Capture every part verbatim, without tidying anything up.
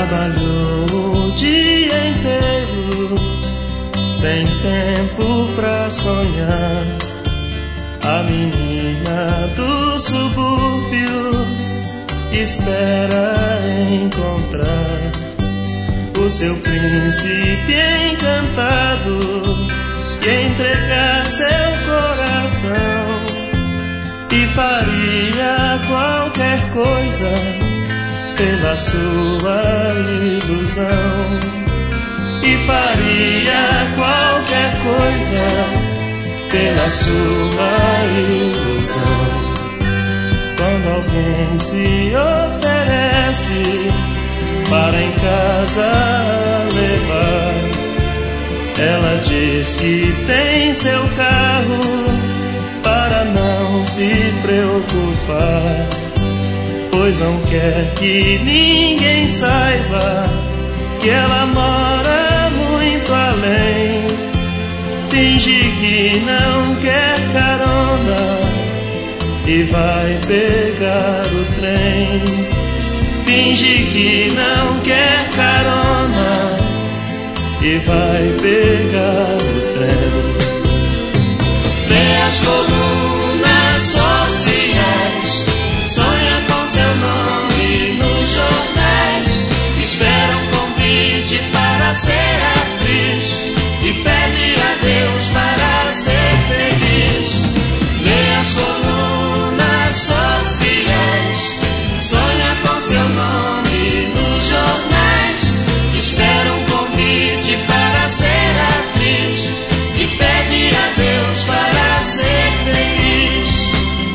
Trabalhou o dia inteiro, sem tempo pra sonhar. A menina do subúrbio espera encontrar o seu príncipe encantado e entregar seu coração, e faria qualquer coisa pela sua ilusão, e faria qualquer coisa pela sua ilusão. Quando alguém se oferece para em casa levar, ela diz que tem seu carro para não se preocupar, pois não quer que ninguém saiba que ela mora muito além. Finge que não quer carona e vai pegar o trem. Finge que não quer carona e vai pegar o trem. Vê as colunas sociais, sonha com seu nome nos jornais, espera um convite para ser atriz e pede a Deus para ser feliz. Lê as colunas sociais, sonha com seu nome nos jornais, espera um convite para ser atriz e pede a Deus para ser feliz.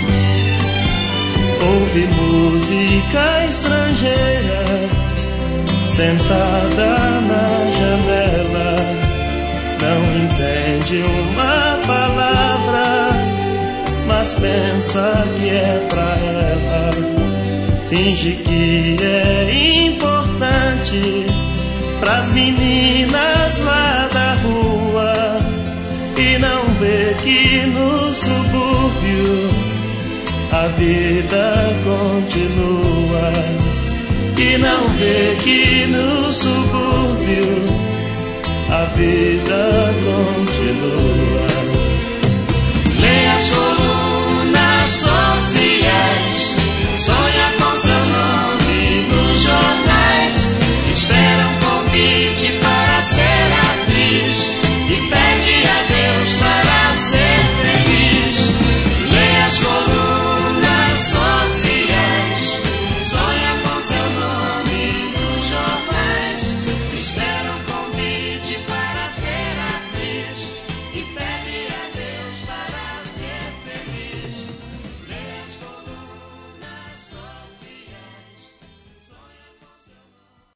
Ouve música estrangeira sentada na janela, não entende uma palavra, mas pensa que é pra ela. Finge que é importante pras meninas lá da rua, e não vê que no subúrbio a vida continua, e não vê que no subúrbio a vida